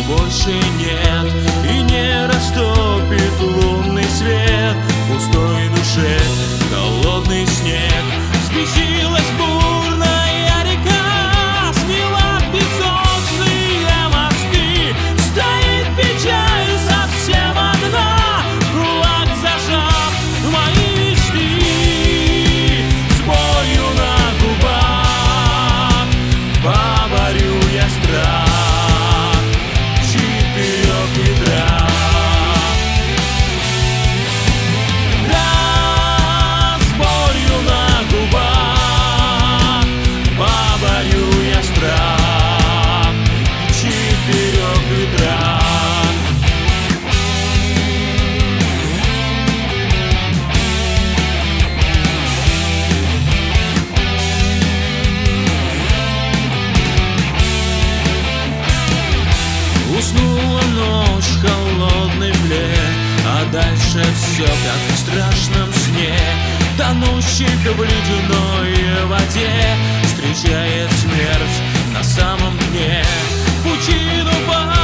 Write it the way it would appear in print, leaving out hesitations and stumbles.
больше нет, и не растопит лунный свет в пустой душе холодный снег. Взбесилась бурная река, смела песочные мосты, стоит печаль совсем одна, кулак зажав мои мечты. С болью на губах поборю я страх четырех ветрах. Да, с болью на губах поборю я страх четырех ветрах. Уснула ночь, холодный плед, а дальше все как в страшном сне. Тонущий в ледяной воде встречает смерть на самом дне. В пучину